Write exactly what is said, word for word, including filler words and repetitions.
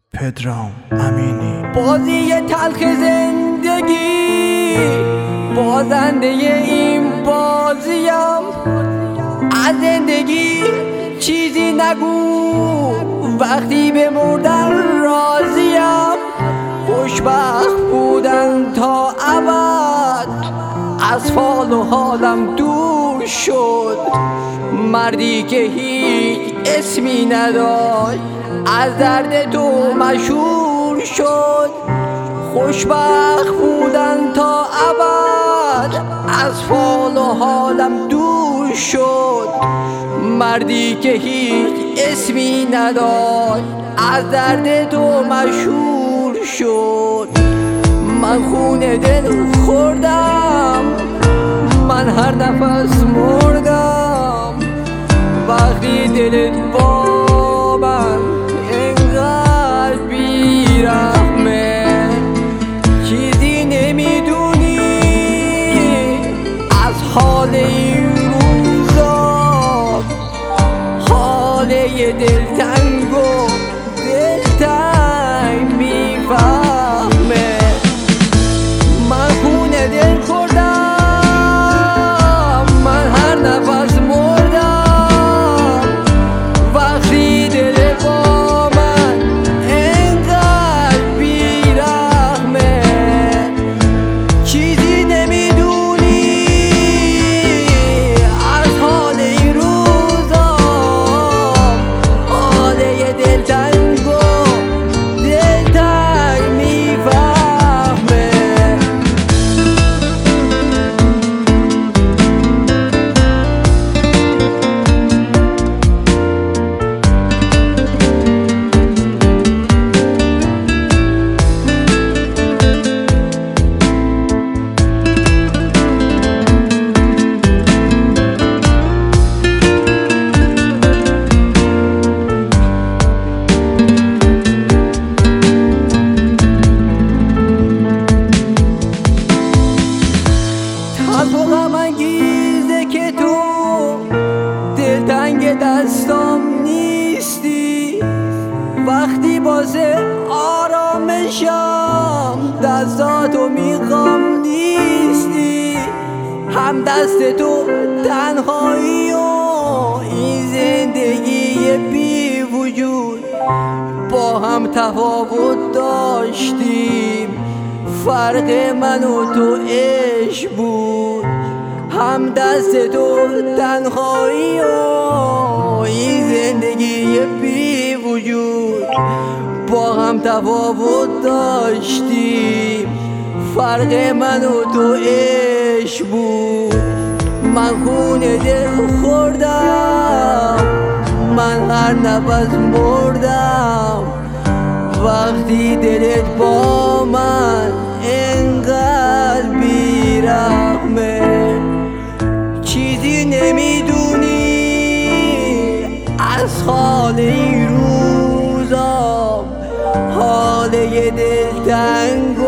پدرام امینی. بازی تلخ زندگی، بازنده این بازیم. از زندگی چیزی نگو، وقتی به مردن راضیم. خوشبخت بودن تا ابد، از فال و حالم دور شد. مردی که هیچ اسمی نداشت، از درد تو مشهور شد. خوشبخت بودن تا ابد، از فال و حالم دور شد. مردی که هیچ اسمی نداشت، از درد تو مشهور شد. من خون دل خوردم، من هر نفس مردم. وقتی دلت با من اینقدر بیرحمه، چیزی نمیدونی از حال این روزا. حال یه دلتنگ و دلتنگ میفهمه. من خون دل خوردم، من هر نفس مردم. وقتی دل با من اینقدر بیرحمه، چیزی نمیدونی از حال این روزا. حال یه دلتنگ و دلتنگ میفهمه. تو غم انگیزه که تو دلتنگ دستام نیستی. وقتی بازه آرامشم دستاتو میخوام نیستی. هم دست تو تنهایی و این زندگی بی وجود با هم تفاوت داشتیم. فرق من و تو عشق بود. هم دست تو تنهایی و این زندگی بی وجود با هم تفاوت داشتیم. فرق من و تو عشق بود. من خون دل خوردم، من هر نفس مردم. وقتی دلت با من اینقدر بیرحمه، چیزی نمیدونی از حال این روزا. حال یه دلتنگ